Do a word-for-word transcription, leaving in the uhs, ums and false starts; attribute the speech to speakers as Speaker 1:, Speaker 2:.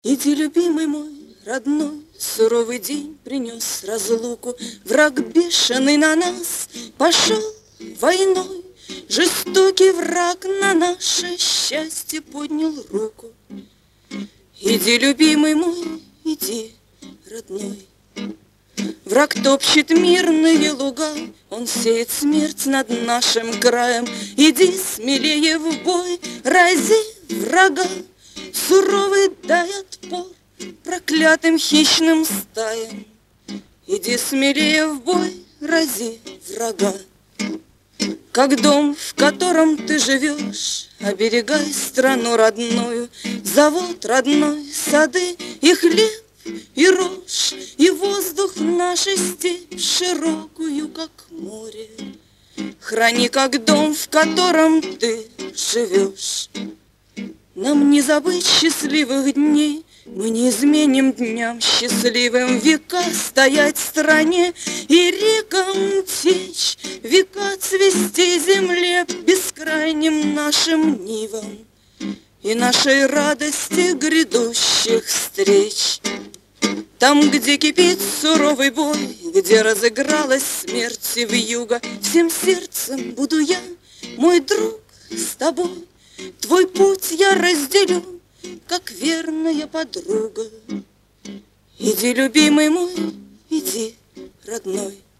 Speaker 1: Иди, любимый мой, родной, суровый день принес разлуку. Враг бешеный на нас пошел войной, жестокий враг на наше счастье поднял руку. Иди, любимый мой, иди, родной. Враг топчет мирные луга, он сеет смерть над нашим краем. Иди смелее в бой, рази врага, суровый дай отпор проклятым хищным стаям. Иди смелее в бой, рази врага. Как дом, в котором ты живешь, оберегай страну родную, завод родной, сады и хлеб, и рожь, и воздух нашей степь широкую, как море. Храни, как дом, в котором ты живешь. Нам не забыть счастливых дней, мы не изменим дням счастливым. Века стоять в стране и рекам течь, века цвести земле бескрайним нашим нивам и нашей радости грядущих встреч. Там, где кипит суровый бой, где разыгралась смерть вьюга, всем сердцем буду я, мой друг, с тобой. Твой путь я разделю, как верная подруга. Иди, любимый мой, иди, родной.